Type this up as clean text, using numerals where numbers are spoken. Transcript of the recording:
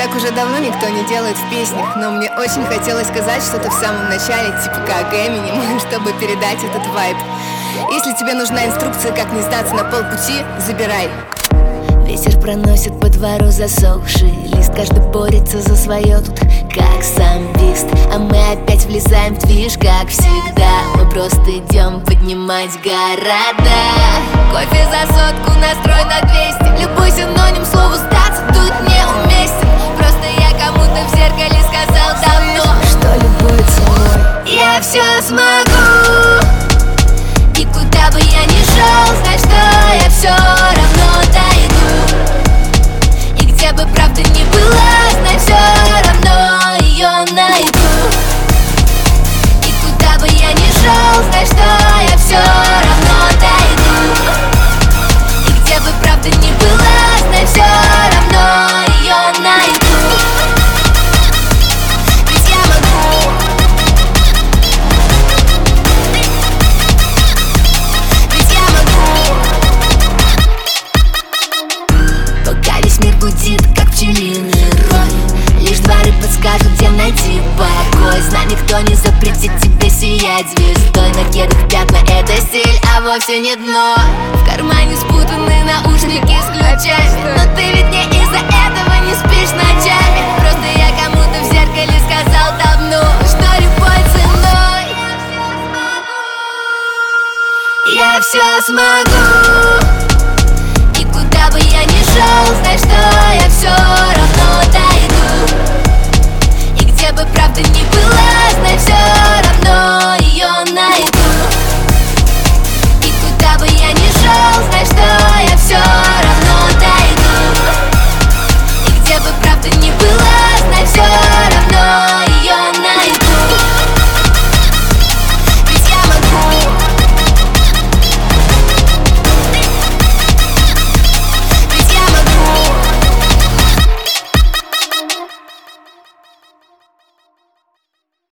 Так уже давно никто не делает в песнях, но мне очень хотелось сказать что-то в самом начале, типа как Эминем, чтобы передать этот вайб. Если тебе нужна инструкция, как не сдаться на полпути, забирай. Ветер проносит по двору засохший лист, каждый борется за свое тут, как самбист. А мы опять влезаем в движ, как всегда. Мы просто идем поднимать города. Кофе за сотку, настрой на 200. Любой синоним слову сдаться тут неуместен. Просто я кому-то в зеркале сказал давно, что любой ценой я все смогу. И куда бы я ни шел, знать, что я все равно дойду. И где бы правда ни была, знать, все равно ее найду. И куда бы я ни шел, знать, что я все равно дойду. И где бы правда ни была, знать, все равно ее найду. Ведь я могу. Пока весь мир гудит, как пчелиный рой, лишь дворы подскажут, где найти покой. Знай, никто не запретит тебе сиять звездой. На кедах пятна — это стиль, а вовсе не дно. В кармане спутаны наушники с ключами, но ты ведь не из-за этого не спишь ночами. Просто я кому-то в зеркале сказал давно, что любой ценой я все смогу.